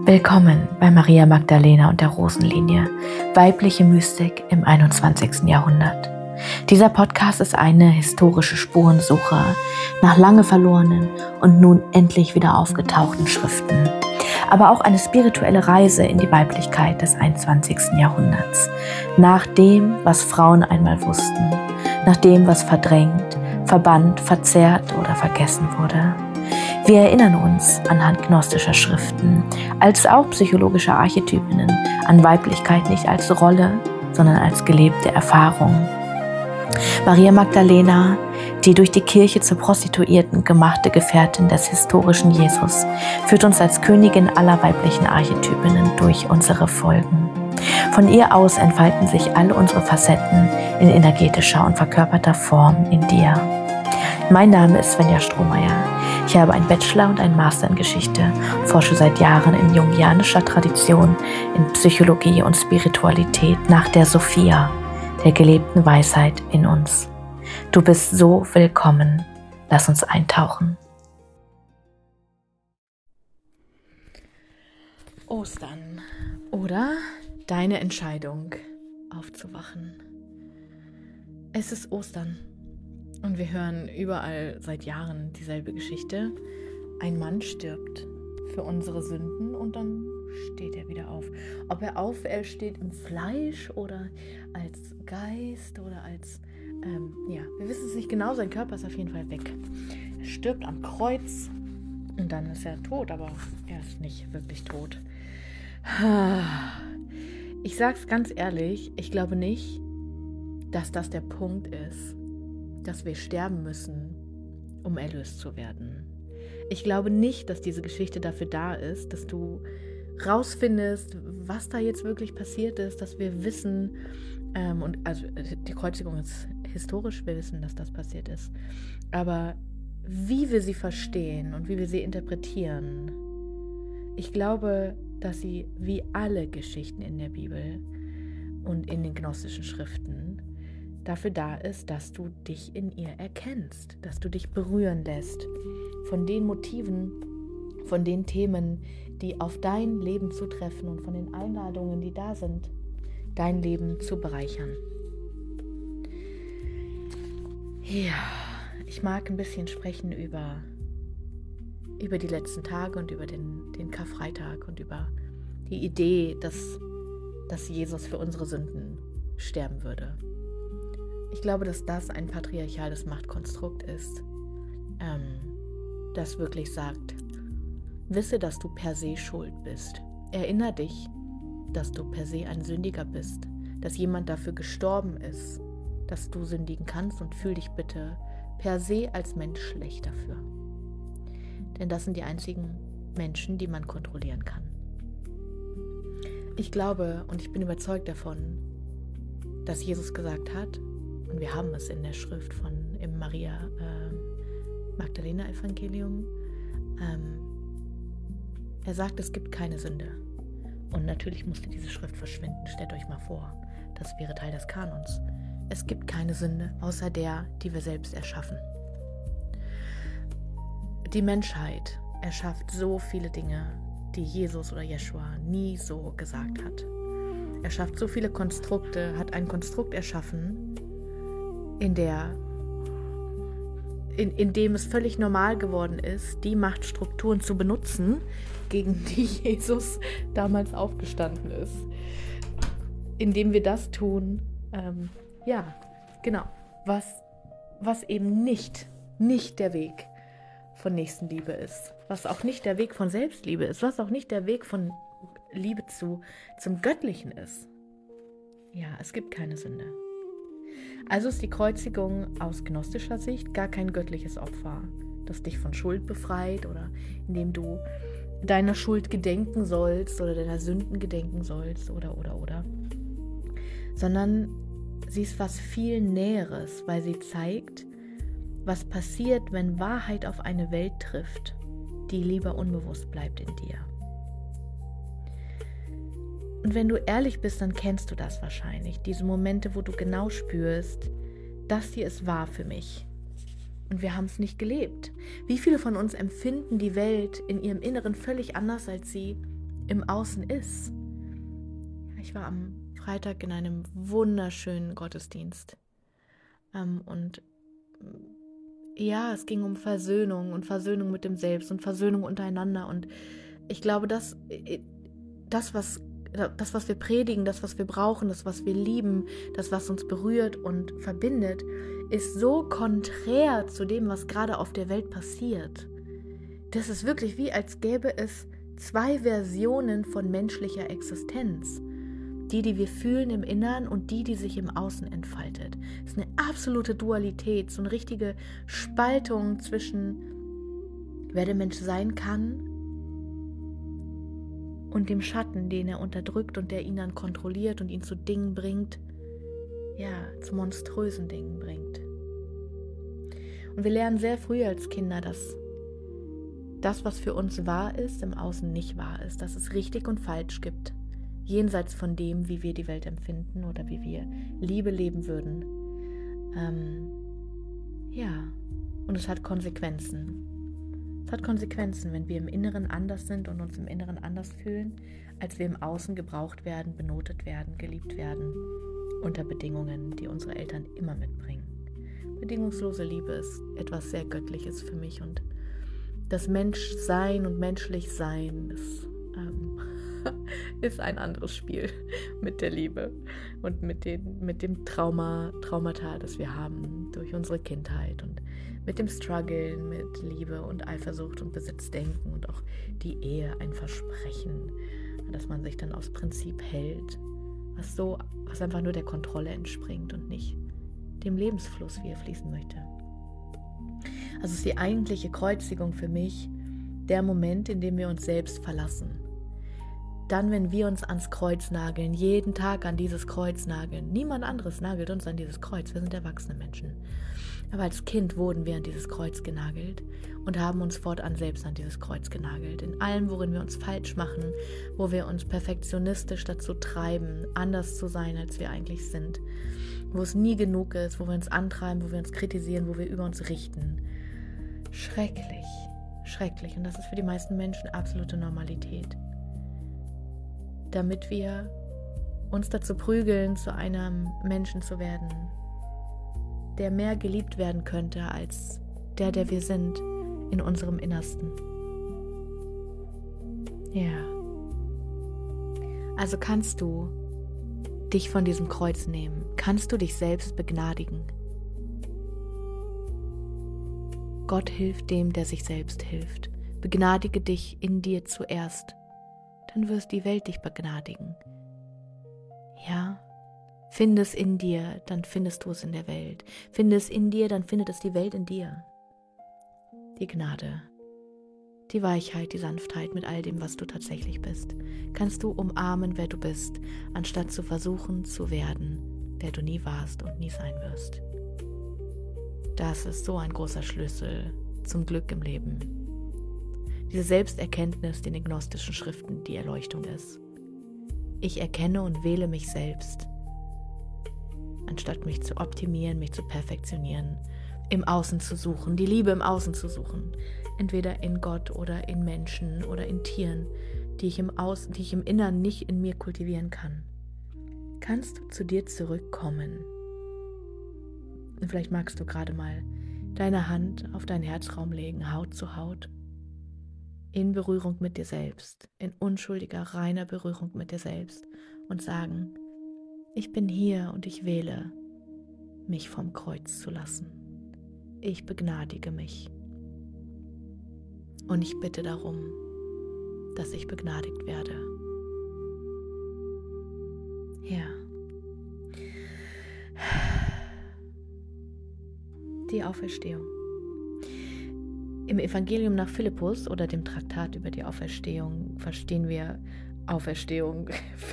Willkommen bei Maria Magdalena und der Rosenlinie, weibliche Mystik im 21. Jahrhundert. Dieser Podcast ist eine historische Spurensuche nach lange verlorenen und nun endlich wieder aufgetauchten Schriften, aber auch eine spirituelle Reise in die Weiblichkeit des 21. Jahrhunderts, nach dem, was Frauen einmal wussten, nach dem, was verdrängt, verbannt, verzerrt oder vergessen wurde. Wir erinnern uns anhand gnostischer Schriften, als auch psychologischer Archetypinnen, an Weiblichkeit nicht als Rolle, sondern als gelebte Erfahrung. Maria Magdalena, die durch die Kirche zur Prostituierten gemachte Gefährtin des historischen Jesus, führt uns als Königin aller weiblichen Archetypinnen durch unsere Folgen. Von ihr aus entfalten sich alle unsere Facetten in energetischer und verkörperter Form in dir. Mein Name ist Svenja Strohmeier. Ich habe einen Bachelor und einen Master in Geschichte und forsche seit Jahren in jungianischer Tradition, in Psychologie und Spiritualität nach der Sophia, der gelebten Weisheit in uns. Du bist so willkommen. Lass uns eintauchen. Ostern oder deine Entscheidung aufzuwachen. Es ist Ostern. Und wir hören überall seit Jahren dieselbe Geschichte. Ein Mann stirbt für unsere Sünden und dann steht er wieder auf. Ob er aufersteht im Fleisch oder als Geist oder als, wir wissen es nicht genau, sein Körper ist auf jeden Fall weg. Er stirbt am Kreuz und dann ist er tot, aber er ist nicht wirklich tot. Ich sag's ganz ehrlich, ich glaube nicht, dass das der Punkt ist, dass wir sterben müssen, um erlöst zu werden. Ich glaube nicht, dass diese Geschichte dafür da ist, dass du rausfindest, was da jetzt wirklich passiert ist, dass wir wissen, also die Kreuzigung ist historisch, wir wissen, dass das passiert ist, aber wie wir sie verstehen und wie wir sie interpretieren, ich glaube, dass sie wie alle Geschichten in der Bibel und in den gnostischen Schriften dafür da ist, dass du dich in ihr erkennst, dass du dich berühren lässt von den Motiven, von den Themen, die auf dein Leben zutreffen und von den Einladungen, die da sind, dein Leben zu bereichern. Ja, ich mag ein bisschen sprechen über die letzten Tage und über den Karfreitag und über die Idee, dass Jesus für unsere Sünden sterben würde. Ich glaube, dass das ein patriarchales Machtkonstrukt ist, das wirklich sagt, wisse, dass du per se schuld bist. Erinnere dich, dass du per se ein Sündiger bist, dass jemand dafür gestorben ist, dass du sündigen kannst und fühl dich bitte per se als Mensch schlecht dafür. Denn das sind die einzigen Menschen, die man kontrollieren kann. Ich glaube und ich bin überzeugt davon, dass Jesus gesagt hat, und wir haben es in der Schrift im Maria Magdalena Evangelium. Er sagt, es gibt keine Sünde. Und natürlich musste diese Schrift verschwinden. Stellt euch mal vor, das wäre Teil des Kanons. Es gibt keine Sünde, außer der, die wir selbst erschaffen. Die Menschheit erschafft so viele Dinge, die Jesus oder Jeschua nie so gesagt hat. Er schafft so viele Konstrukte, hat ein Konstrukt erschaffen, in dem es völlig normal geworden ist, die Machtstrukturen zu benutzen, gegen die Jesus damals aufgestanden ist. Indem wir das tun, was eben nicht der Weg von Nächstenliebe ist, was auch nicht der Weg von Selbstliebe ist, was auch nicht der Weg von Liebe zum Göttlichen ist. Ja, es gibt keine Sünde. Also ist die Kreuzigung aus gnostischer Sicht gar kein göttliches Opfer, das dich von Schuld befreit oder indem du deiner Schuld gedenken sollst oder deiner Sünden gedenken sollst oder. Sondern sie ist was viel Näheres, weil sie zeigt, was passiert, wenn Wahrheit auf eine Welt trifft, die lieber unbewusst bleibt in dir. Und wenn du ehrlich bist, dann kennst du das wahrscheinlich. Diese Momente, wo du genau spürst, das hier ist wahr für mich. Und wir haben es nicht gelebt. Wie viele von uns empfinden die Welt in ihrem Inneren völlig anders, als sie im Außen ist. Ich war am Freitag in einem wunderschönen Gottesdienst. Und ja, es ging um Versöhnung und Versöhnung mit dem Selbst und Versöhnung untereinander. Und ich glaube, das, was wir predigen, das, was wir brauchen, das, was wir lieben, das, was uns berührt und verbindet, ist so konträr zu dem, was gerade auf der Welt passiert. Das ist wirklich wie, als gäbe es zwei Versionen von menschlicher Existenz. Die wir fühlen im Innern und die sich im Außen entfaltet. Es ist eine absolute Dualität, so eine richtige Spaltung zwischen, wer der Mensch sein kann und dem Schatten, den er unterdrückt und der ihn dann kontrolliert und ihn zu Dingen bringt, ja, zu monströsen Dingen bringt. Und wir lernen sehr früh als Kinder, dass das, was für uns wahr ist, im Außen nicht wahr ist, dass es richtig und falsch gibt. Jenseits von dem, wie wir die Welt empfinden oder wie wir Liebe leben würden. Ja, und es hat Konsequenzen. Es hat Konsequenzen, wenn wir im Inneren anders sind und uns im Inneren anders fühlen, als wir im Außen gebraucht werden, benotet werden, geliebt werden, unter Bedingungen, die unsere Eltern immer mitbringen. Bedingungslose Liebe ist etwas sehr Göttliches für mich und das Menschsein und Menschlichsein ist ein anderes Spiel mit der Liebe und mit dem Traumata, das wir haben durch unsere Kindheit und mit dem Struggle, mit Liebe und Eifersucht und Besitzdenken und auch die Ehe, ein Versprechen, dass man sich dann aus Prinzip hält, was einfach nur der Kontrolle entspringt und nicht dem Lebensfluss, wie er fließen möchte. Also ist die eigentliche Kreuzigung für mich der Moment, in dem wir uns selbst verlassen. Dann, wenn wir uns ans Kreuz nageln, jeden Tag an dieses Kreuz nageln. Niemand anderes nagelt uns an dieses Kreuz, wir sind erwachsene Menschen. Aber als Kind wurden wir an dieses Kreuz genagelt und haben uns fortan selbst an dieses Kreuz genagelt. In allem, worin wir uns falsch machen, wo wir uns perfektionistisch dazu treiben, anders zu sein, als wir eigentlich sind. Wo es nie genug ist, wo wir uns antreiben, wo wir uns kritisieren, wo wir über uns richten. Schrecklich, schrecklich. Und das ist für die meisten Menschen absolute Normalität. Damit wir uns dazu prügeln, zu einem Menschen zu werden, der mehr geliebt werden könnte als der wir sind in unserem Innersten. Ja. Also kannst du dich von diesem Kreuz nehmen, kannst du dich selbst begnadigen. Gott hilft dem, der sich selbst hilft. Begnadige dich in dir zuerst. Dann wirst die Welt dich begnadigen. Ja, finde es in dir, dann findest du es in der Welt. Finde es in dir, dann findet es die Welt in dir. Die Gnade, die Weichheit, die Sanftheit mit all dem, was du tatsächlich bist, kannst du umarmen, wer du bist, anstatt zu versuchen zu werden, wer du nie warst und nie sein wirst. Das ist so ein großer Schlüssel zum Glück im Leben. Diese Selbsterkenntnis, die in den gnostischen Schriften die Erleuchtung ist. Ich erkenne und wähle mich selbst, anstatt mich zu optimieren, mich zu perfektionieren, im Außen zu suchen, die Liebe im Außen zu suchen. Entweder in Gott oder in Menschen oder in Tieren, die ich im Innern nicht in mir kultivieren kann. Kannst du zu dir zurückkommen? Und vielleicht magst du gerade mal deine Hand auf deinen Herzraum legen, Haut zu Haut, in Berührung mit dir selbst, in unschuldiger, reiner Berührung mit dir selbst und sagen, ich bin hier und ich wähle, mich vom Kreuz zu lassen. Ich begnadige mich. Und ich bitte darum, dass ich begnadigt werde. Ja. Die Auferstehung. Im Evangelium nach Philippus oder dem Traktat über die Auferstehung verstehen wir Auferstehung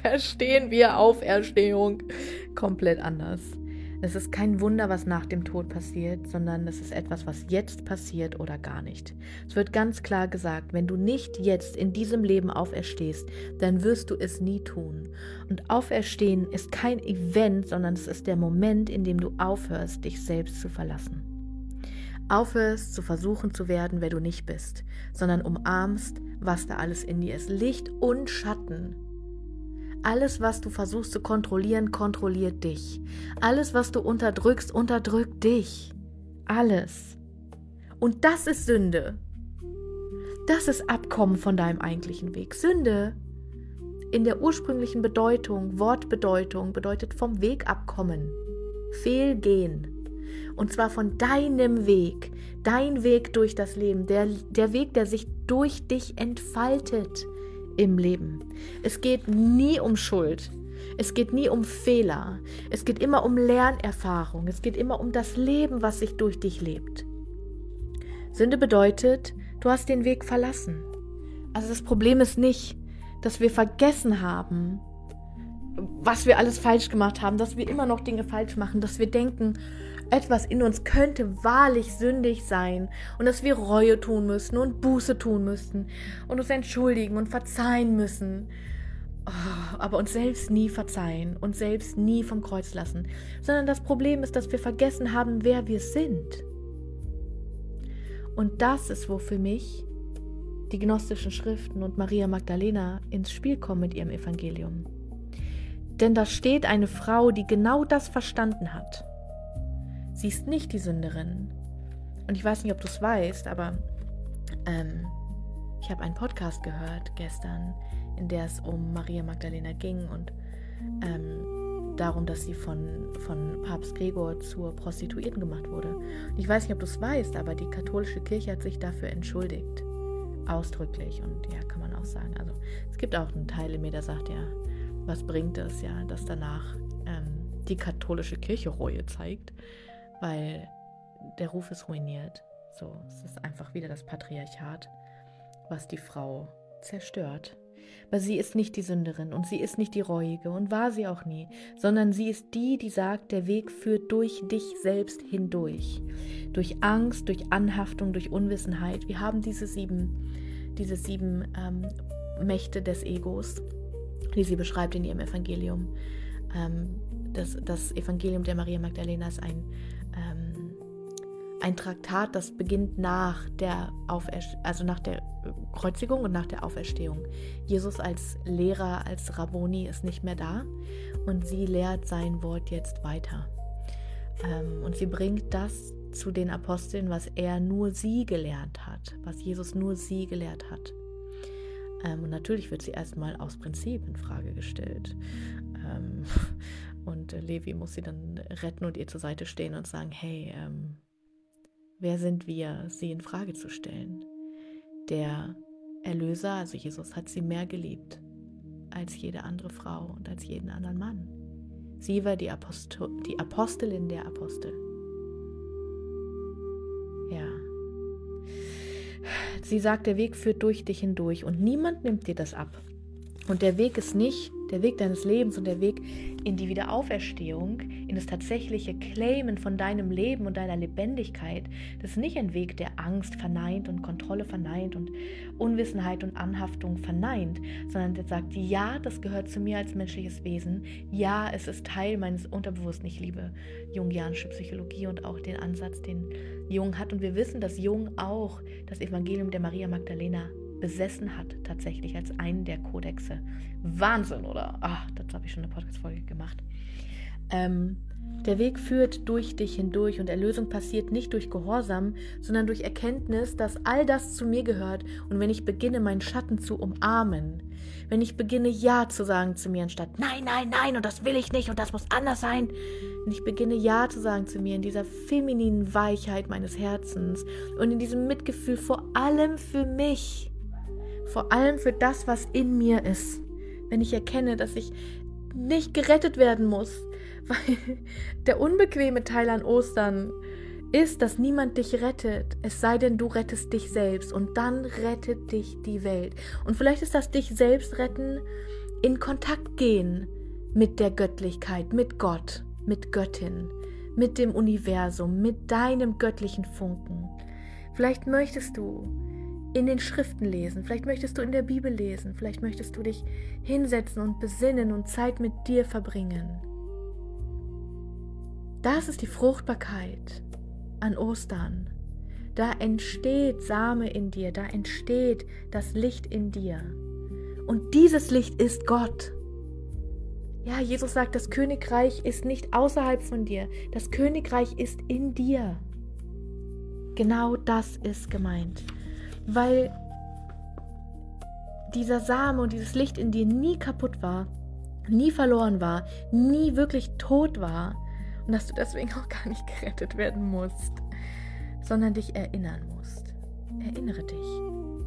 komplett anders. Es ist kein Wunder, was nach dem Tod passiert, sondern es ist etwas, was jetzt passiert oder gar nicht. Es wird ganz klar gesagt, wenn du nicht jetzt in diesem Leben auferstehst, dann wirst du es nie tun. Und Auferstehen ist kein Event, sondern es ist der Moment, in dem du aufhörst, dich selbst zu verlassen. Aufhörst zu versuchen zu werden, wer du nicht bist, sondern umarmst, was da alles in dir ist. Licht und Schatten. Alles, was du versuchst zu kontrollieren, kontrolliert dich. Alles, was du unterdrückst, unterdrückt dich. Alles. Und das ist Sünde. Das ist Abkommen von deinem eigentlichen Weg. Sünde in der ursprünglichen Bedeutung, Wortbedeutung, bedeutet vom Weg abkommen. Fehlgehen. Und zwar von deinem Weg. Dein Weg durch das Leben. Der Weg, der sich durch dich entfaltet im Leben. Es geht nie um Schuld. Es geht nie um Fehler. Es geht immer um Lernerfahrung. Es geht immer um das Leben, was sich durch dich lebt. Sünde bedeutet, du hast den Weg verlassen. Also das Problem ist nicht, dass wir vergessen haben, was wir alles falsch gemacht haben, dass wir immer noch Dinge falsch machen, dass wir denken, etwas in uns könnte wahrlich sündig sein und dass wir Reue tun müssen und Buße tun müssen und uns entschuldigen und verzeihen müssen, aber uns selbst nie verzeihen, uns selbst nie vom Kreuz lassen, sondern das Problem ist, dass wir vergessen haben, wer wir sind. Und das ist, wo für mich die gnostischen Schriften und Maria Magdalena ins Spiel kommen mit ihrem Evangelium. Denn da steht eine Frau, die genau das verstanden hat. Sie ist nicht die Sünderin. Und ich weiß nicht, ob du es weißt, aber ich habe einen Podcast gehört gestern, in der es um Maria Magdalena ging und darum, dass sie von Papst Gregor zur Prostituierten gemacht wurde. Und ich weiß nicht, ob du es weißt, aber die katholische Kirche hat sich dafür entschuldigt. Ausdrücklich. Und ja, kann man auch sagen. Also es gibt auch einen Teil in mir, der sagt, ja, was bringt es, ja, dass danach die katholische Kirche Reue zeigt, weil der Ruf ist ruiniert. So, es ist einfach wieder das Patriarchat, was die Frau zerstört. Weil sie ist nicht die Sünderin und sie ist nicht die Reuige und war sie auch nie, sondern sie ist die, die sagt, der Weg führt durch dich selbst hindurch. Durch Angst, durch Anhaftung, durch Unwissenheit. Wir haben diese sieben Mächte des Egos, die sie beschreibt in ihrem Evangelium. Das Evangelium der Maria Magdalena ist ein Traktat, das beginnt nach der Kreuzigung und nach der Auferstehung. Jesus als Lehrer, als Rabboni ist nicht mehr da und sie lehrt sein Wort jetzt weiter. Und sie bringt das zu den Aposteln, was er nur sie gelehrt hat, was Jesus nur sie gelehrt hat. Und natürlich wird sie erstmal aus Prinzip in Frage gestellt. Und Levi muss sie dann retten und ihr zur Seite stehen und sagen, hey, wer sind wir, sie in Frage zu stellen? Der Erlöser, also Jesus, hat sie mehr geliebt als jede andere Frau und als jeden anderen Mann. Sie war die Apostelin der Apostel. Ja. Sie sagt, der Weg führt durch dich hindurch und niemand nimmt dir das ab. Und der Weg ist nicht der Weg deines Lebens und der Weg in die Wiederauferstehung, in das tatsächliche Claimen von deinem Leben und deiner Lebendigkeit. Das ist nicht ein Weg, der Angst verneint und Kontrolle verneint und Unwissenheit und Anhaftung verneint, sondern der sagt, ja, das gehört zu mir als menschliches Wesen. Ja, es ist Teil meines Unterbewussten. Ich liebe jungianische Psychologie und auch den Ansatz, den Jung hat. Und wir wissen, dass Jung auch das Evangelium der Maria Magdalena besessen hat, tatsächlich als einen der Kodexe. Wahnsinn, oder? Dazu habe ich schon eine Podcast-Folge gemacht. Der Weg führt durch dich hindurch und Erlösung passiert nicht durch Gehorsam, sondern durch Erkenntnis, dass all das zu mir gehört und wenn ich beginne, meinen Schatten zu umarmen, wenn ich beginne, Ja zu sagen zu mir, anstatt Nein, nein, nein und das will ich nicht und das muss anders sein, wenn ich beginne, Ja zu sagen zu mir in dieser femininen Weichheit meines Herzens und in diesem Mitgefühl vor allem für mich, vor allem für das, was in mir ist. Wenn ich erkenne, dass ich nicht gerettet werden muss, weil der unbequeme Teil an Ostern ist, dass niemand dich rettet, es sei denn, du rettest dich selbst und dann rettet dich die Welt. Und vielleicht ist das dich selbst retten, in Kontakt gehen mit der Göttlichkeit, mit Gott, mit Göttin, mit dem Universum, mit deinem göttlichen Funken. Vielleicht möchtest du in den Schriften lesen, vielleicht möchtest du in der Bibel lesen, vielleicht möchtest du dich hinsetzen und besinnen und Zeit mit dir verbringen. Das ist die Fruchtbarkeit an Ostern, Da entsteht Same in dir, da entsteht das Licht in dir. Und dieses Licht ist Gott. Ja, Jesus sagt, das Königreich ist nicht außerhalb von dir, das Königreich ist in dir. Genau das ist gemeint, weil dieser Same und dieses Licht in dir nie kaputt war, nie verloren war, nie wirklich tot war und dass du deswegen auch gar nicht gerettet werden musst, sondern dich erinnern musst. Erinnere dich.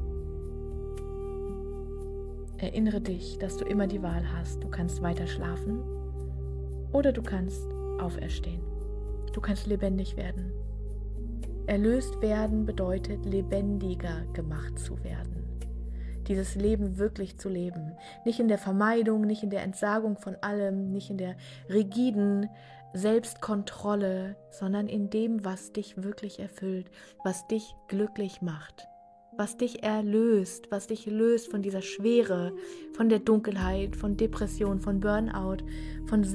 Erinnere dich, dass du immer die Wahl hast. Du kannst weiter schlafen oder du kannst auferstehen. Du kannst lebendig werden. Erlöst werden bedeutet, lebendiger gemacht zu werden. Dieses Leben wirklich zu leben. Nicht in der Vermeidung, nicht in der Entsagung von allem, nicht in der rigiden Selbstkontrolle, sondern in dem, was dich wirklich erfüllt, was dich glücklich macht, was dich erlöst, was dich löst von dieser Schwere, von der Dunkelheit, von Depression, von Burnout, von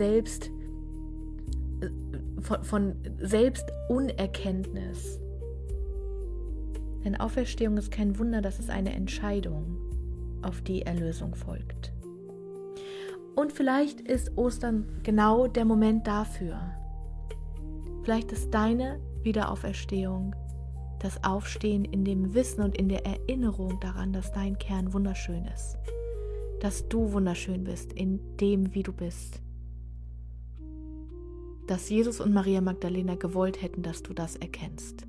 Selbstunerkenntnis. Denn Auferstehung ist kein Wunder, das ist eine Entscheidung, auf die Erlösung folgt. Und vielleicht ist Ostern genau der Moment dafür. Vielleicht ist deine Wiederauferstehung das Aufstehen in dem Wissen und in der Erinnerung daran, dass dein Kern wunderschön ist. Dass du wunderschön bist in dem, wie du bist. Dass Jesus und Maria Magdalena gewollt hätten, dass du das erkennst.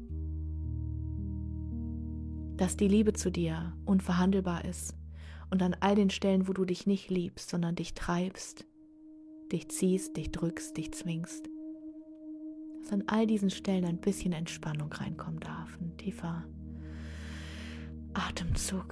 Dass die Liebe zu dir unverhandelbar ist und an all den Stellen, wo du dich nicht liebst, sondern dich treibst, dich ziehst, dich drückst, dich zwingst, dass an all diesen Stellen ein bisschen Entspannung reinkommen darf, ein tiefer Atemzug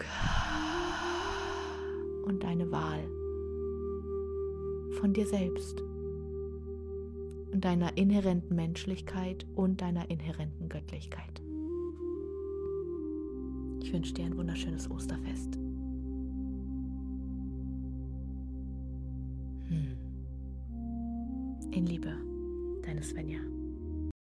und deine Wahl von dir selbst und deiner inhärenten Menschlichkeit und deiner inhärenten Göttlichkeit. Ich wünsche dir ein wunderschönes Osterfest. In Liebe, deine Svenja.